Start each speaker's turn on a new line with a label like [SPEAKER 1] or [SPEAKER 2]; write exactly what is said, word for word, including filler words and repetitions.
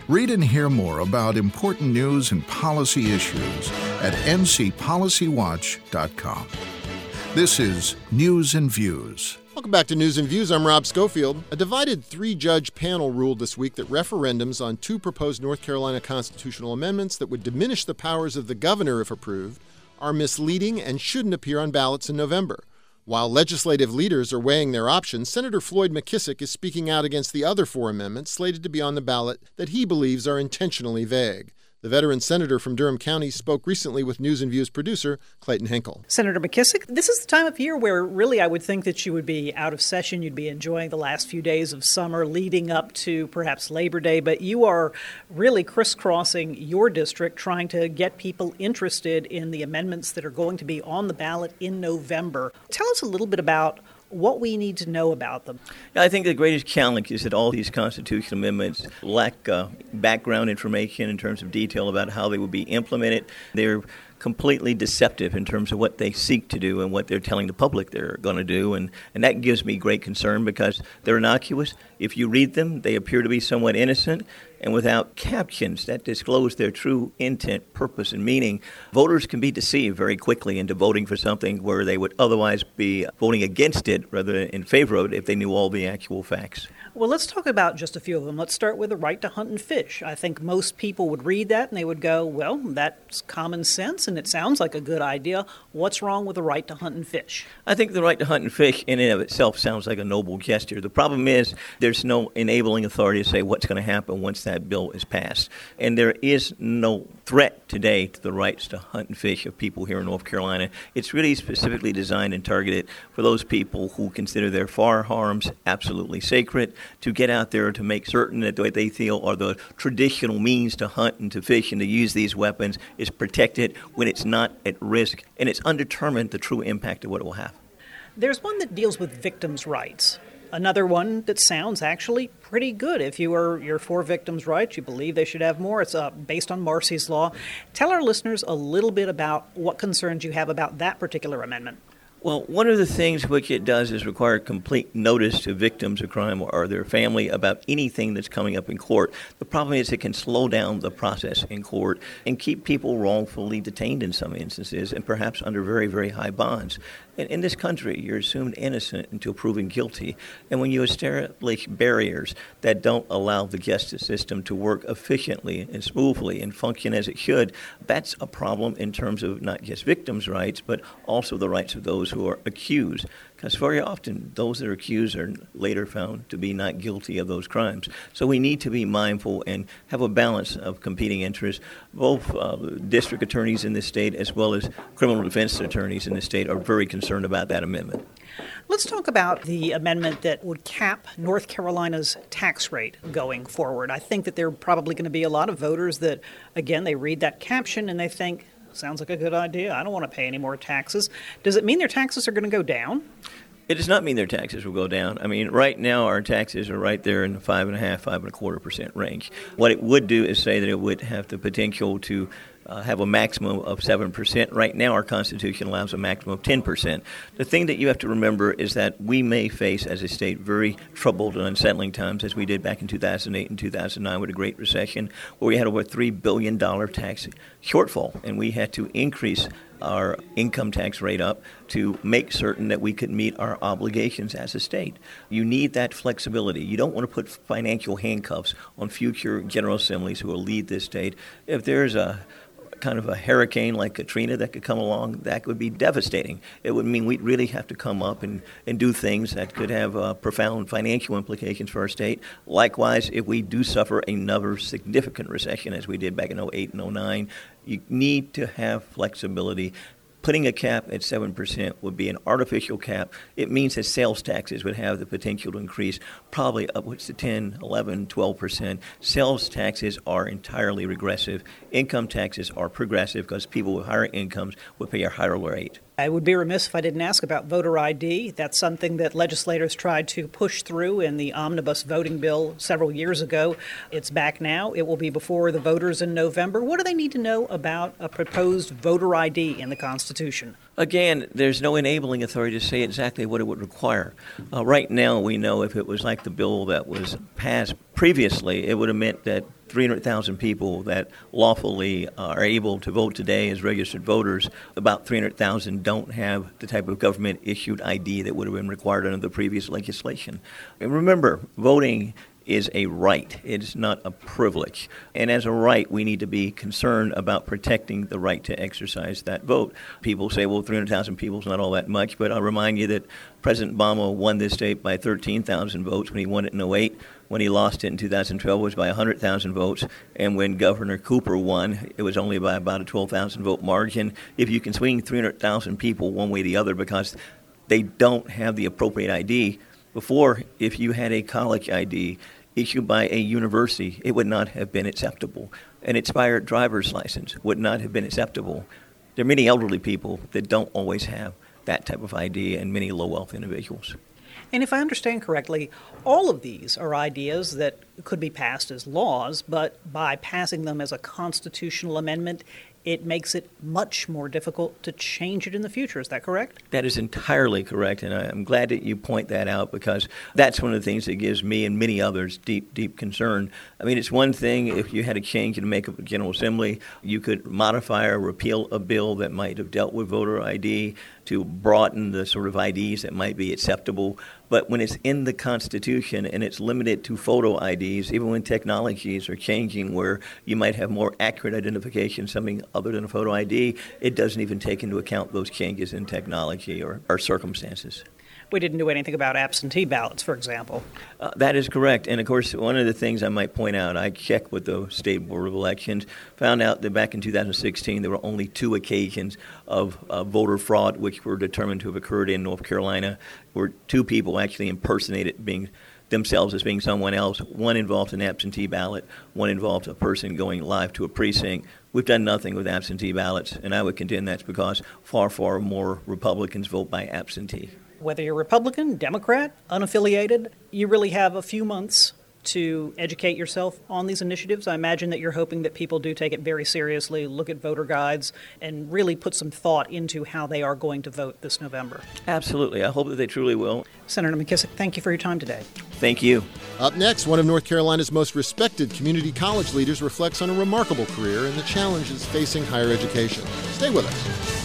[SPEAKER 1] Read and hear more about important news and policy issues at n c policy watch dot com. This is News and Views.
[SPEAKER 2] Welcome back to News and Views. I'm Rob Schofield. A divided three-judge panel ruled this week that referendums on two proposed North Carolina constitutional amendments that would diminish the powers of the governor if approved are misleading and shouldn't appear on ballots in November. While legislative leaders are weighing their options, Senator Floyd McKissick is speaking out against the other four amendments slated to be on the ballot that he believes are intentionally vague. The veteran senator from Durham County spoke recently with News and Views producer Clayton Hinkle.
[SPEAKER 3] Senator McKissick, this is the time of year where really I would think that you would be out of session. You'd be enjoying the last few days of summer leading up to perhaps Labor Day, but you are really crisscrossing your district trying to get people interested in the amendments that are going to be on the ballot in November. Tell us a little bit about what we need to know about them.
[SPEAKER 4] I think the greatest challenge is that all these constitutional amendments lack uh, background information in terms of detail about how they will be implemented. They're completely deceptive in terms of what they seek to do and what they're telling the public they're going to do. And, and that gives me great concern because they're innocuous. If you read them, they appear to be somewhat innocent. And without captions that disclose their true intent, purpose, and meaning, voters can be deceived very quickly into voting for something where they would otherwise be voting against it rather than in favor of it if they knew all the actual facts.
[SPEAKER 3] Well, let's talk about just a few of them. Let's start with the right to hunt and fish. I think most people would read that and they would go, well, that's common sense and it sounds like a good idea. What's wrong with the right to hunt and fish?
[SPEAKER 4] I think the right to hunt and fish in and of itself sounds like a noble gesture. The problem is there's no enabling authority to say what's going to happen once that bill is passed. And there is no threat today to the rights to hunt and fish of people here in North Carolina. It's really specifically designed and targeted for those people who consider their firearms absolutely sacred, to get out there to make certain that what they feel are the traditional means to hunt and to fish and to use these weapons is protected when it's not at risk and it's undetermined the true impact of what it will have.
[SPEAKER 3] There's one that deals with victims' rights. Another one that sounds actually pretty good. If you are you're for victims' rights, you believe they should have more. It's uh, based on Marsy's Law. Tell our listeners a little bit about what concerns you have about that particular amendment.
[SPEAKER 4] Well, one of the things which it does is require complete notice to victims of crime or their family about anything that's coming up in court. The problem is it can slow down the process in court and keep people wrongfully detained in some instances and perhaps under very, very high bonds. In, in this country, you're assumed innocent until proven guilty. And when you establish barriers that don't allow the justice system to work efficiently and smoothly and function as it should, that's a problem in terms of not just victims' rights, but also the rights of those who are accused. Because very often, those that are accused are later found to be not guilty of those crimes. So we need to be mindful and have a balance of competing interests. Both uh, district attorneys in this state as well as criminal defense attorneys in this state are very concerned about that amendment.
[SPEAKER 3] Let's talk about the amendment that would cap North Carolina's tax rate going forward. I think that there are probably going to be a lot of voters that, again, they read that caption and they think, sounds like a good idea. I don't want to pay any more taxes. Does it mean their taxes are going to go down?
[SPEAKER 4] It does not mean their taxes will go down. I mean, right now our taxes are right there in the five and a half, five and a quarter percent range. What it would do is say that it would have the potential to uh, have a maximum of seven percent. Right now our Constitution allows a maximum of ten percent. The thing that you have to remember is that we may face as a state very troubled and unsettling times as we did back in two thousand eight and two thousand nine with a Great Recession where we had over three billion dollars tax shortfall and we had to increase our income tax rate up to make certain that we could meet our obligations as a state. You need that flexibility. You don't want to put financial handcuffs on future General Assemblies who will lead this state. If there's a kind of a hurricane like Katrina that could come along, that would be devastating. It would mean we'd really have to come up and, and do things that could have uh, profound financial implications for our state. Likewise, if we do suffer another significant recession as we did back in oh eight and oh nine, you need to have flexibility. Putting a cap at seven percent would be an artificial cap. It means that sales taxes would have the potential to increase probably upwards to ten, eleven, twelve percent. Sales taxes are entirely regressive. Income taxes are progressive because people with higher incomes would pay a higher rate.
[SPEAKER 3] I would be remiss if I didn't ask about voter I D. That's something that legislators tried to push through in the omnibus voting bill several years ago. It's back now. It will be before the voters in November. What do they need to know about a proposed voter I D in the Constitution?
[SPEAKER 4] Again, there's no enabling authority to say exactly what it would require. Uh, right now, we know if it was like the bill that was passed previously, it would have meant that three hundred thousand people that lawfully are able to vote today as registered voters, about three hundred thousand don't have the type of government-issued I D that would have been required under the previous legislation. And remember, voting is a right. It is not a privilege. And as a right, we need to be concerned about protecting the right to exercise that vote. People say, well, three hundred thousand people is not all that much, but I'll remind you that President Obama won this state by thirteen thousand votes when he won it in oh eight. When he lost it in two thousand twelve, it was by one hundred thousand votes. And when Governor Cooper won, it was only by about a twelve thousand vote margin. If you can swing three hundred thousand people one way or the other because they don't have the appropriate I D, before, if you had a college I D issued by a university, it would not have been acceptable. An expired driver's license would not have been acceptable. There are many elderly people that don't always have that type of I D and many low-wealth individuals.
[SPEAKER 3] And if I understand correctly, all of these are ideas that could be passed as laws, but by passing them as a constitutional amendment, it makes it much more difficult to change it in the future. Is that correct?
[SPEAKER 4] That is entirely correct, and I'm glad that you point that out because that's one of the things that gives me and many others deep, deep concern. I mean, it's one thing if you had a change in the makeup of the General Assembly, you could modify or repeal a bill that might have dealt with voter I D to broaden the sort of I Ds that might be acceptable. But when it's in the Constitution and it's limited to photo I Ds, even when technologies are changing where you might have more accurate identification, something other than a photo I D, it doesn't even take into account those changes in technology or, or circumstances.
[SPEAKER 3] We didn't do anything about absentee ballots, for example.
[SPEAKER 4] Uh, that is correct. And, of course, one of the things I might point out, I checked with the State Board of Elections, found out that back in two thousand sixteen there were only two occasions of uh, voter fraud which were determined to have occurred in North Carolina, where two people actually impersonated being themselves as being someone else. One involved an absentee ballot. One involved a person going live to a precinct. We've done nothing with absentee ballots, and I would contend that's because far, far more Republicans vote by absentee.
[SPEAKER 3] Whether you're Republican, Democrat, unaffiliated, you really have a few months to educate yourself on these initiatives. I imagine that you're hoping that people do take it very seriously, look at voter guides, and really put some thought into how they are going to vote this November.
[SPEAKER 4] Absolutely. I hope that they truly will.
[SPEAKER 3] Senator McKissick, thank you for your time today.
[SPEAKER 4] Thank you.
[SPEAKER 2] Up next, one of North Carolina's most respected community college leaders reflects on a remarkable career and the challenges facing higher education. Stay with us.